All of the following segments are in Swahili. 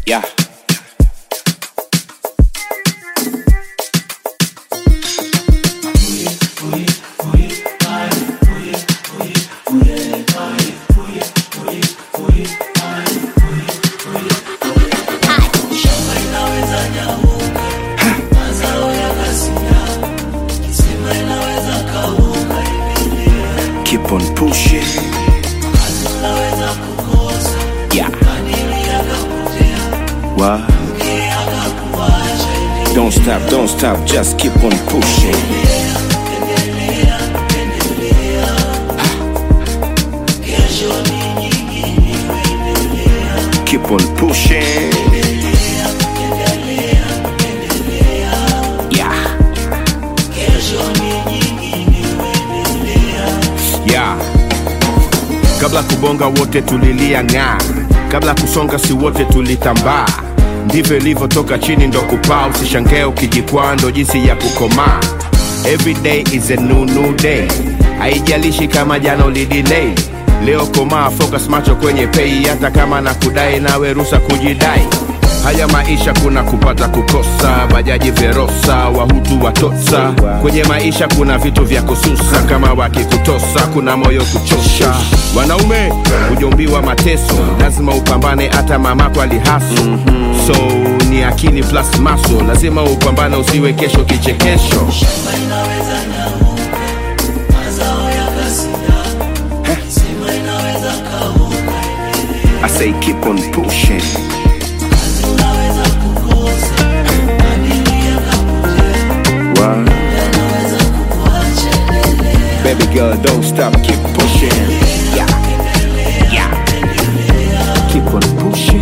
Yeah. Keep on pushing. Yeah. What? Don't stop, just keep on pushing. Keep on pushing. Yeah. Kabla kubonga wote tulilia ng'aa, kabla kusonga si wote tulitambaa. Ndivyo ilivyotoka chini ndo kupaa, usishangae ukijikwaa ndo jinsi ya kukomaa. Every day is a new day, haijalishi kama jana ulidelay. Leo komaa, focus macho kwenye pay, hata kama na kudai nawe ruhusa kujidai. Haya maisha kuna kupata kukosa, bajaji verosa, wahutu watosa. Kwenye maisha kuna vitu vya kususa, kama wakikutosa kuna moyo kuchosha. Wanaume ujombiwa mateso, lazima upambane hata mamako alihaso. So ni akili plus maso, lazima upambane usiwe kesho kichekesho. I say keep on pushing. Baby girl, don't stop, keep pushing. Yeah. Keep on pushing.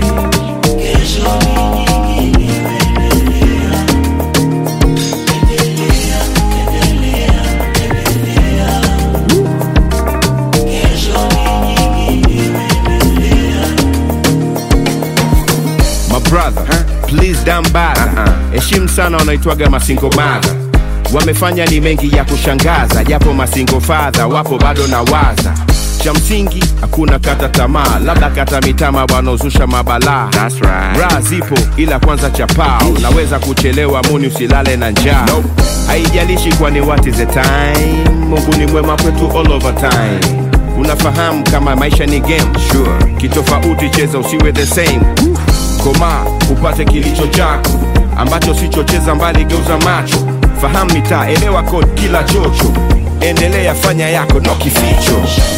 My brother, please down bad. Heshimu sana wanaitwaga masingo mother. Wamefanya ni mengi ya kushangaza, japo masingo father wapo bado na waza. Cha msingi hakuna kata tamaa, labda kata mitama wanozusha mabala. That's right. Raha zipo ila kwanza chapao, unaweza kuchelewa muni usilale na njaa. Nope. Haijalishi kwani what is the time, Mungu ni mwema kwetu all over time. Unafahamu kama maisha ni game, sure. Kitofauti cheza usiwe the same. Koma upate kilicho chako, ambacho sichocheza mbali geuza macho. Fahamu mitaa, elewa code kila chocho. Endelea fanya yako no kificho.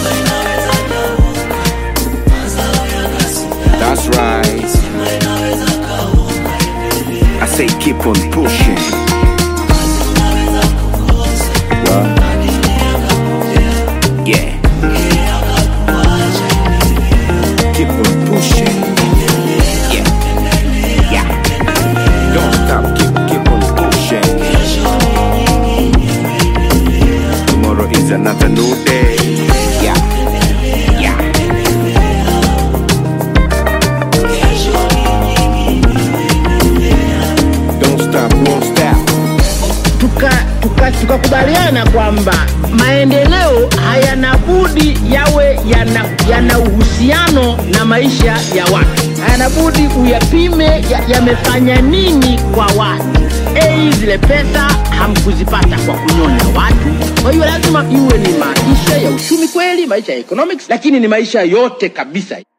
That's right. I say keep on pushing. What? Yeah. Keep on pushing. Yeah. Don't stop, keep on pushing. Tomorrow is another new day. Yeah. Don't stop, won't stop. Tukakubaliana kwamba maendeleo hayana budi yawe yana uhusiano na maisha ya watu. Hayana budi uyapime yamefanya nini kwa watu. Zile pesa hamkuzipata kwa kunyonya watu. Kwa hiyo lazima iwe ni maisha ya uchumi kweli, maisha ya economics, lakini ni maisha yote kabisa.